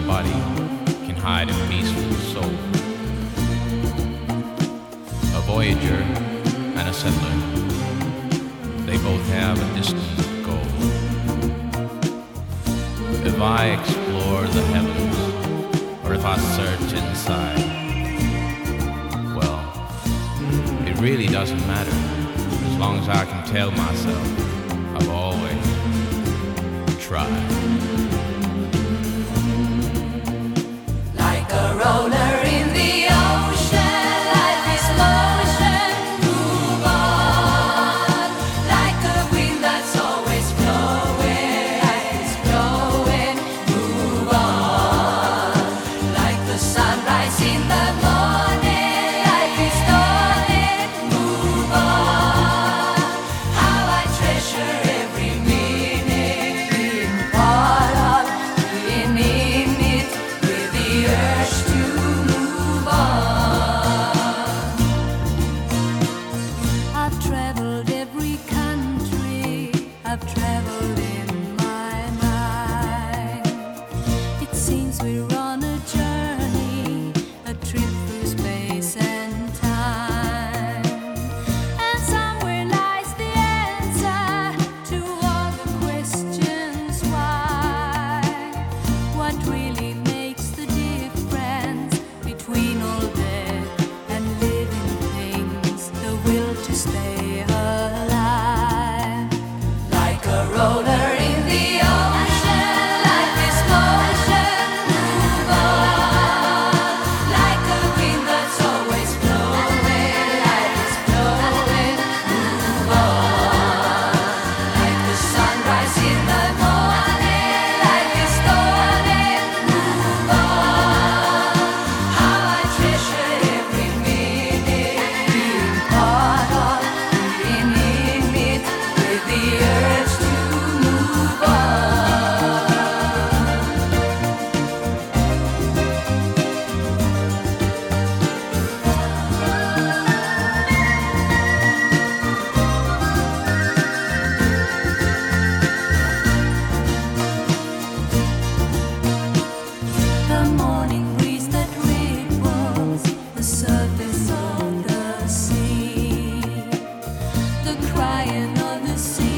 body can hide a peaceful soul. A voyager and a settler, they both have a distant goal. If I explore the heavens, or if I search inside, well, it really doesn't matter, as long as I can tell myself I've always tried. Like a roller in the ocean, life is motion, move on. Like a wind that's always blowing, life is blowing, move on. Like the sunrise in the morning, life is dawning, move on. How I treasure every minute, being part of, being in it, with the urge to move on. I've traveled every country, I've traveled in my mind. It seems we're on a journey, a trip through space and time. And somewhere lies the answer to all the questions why. What really makes the difference between all dead and living things? The will to stay alive. Like a roller in the ocean, life is motion, move on. Like a wind that's always blowing, life is blowing, move on. Like the sunrise in the morning, life is dawning, move on. How I treasure every minute, being part of, being in it, with the urge to move on. The morning breeze that ripples the surface of the sea, the crying of the sea.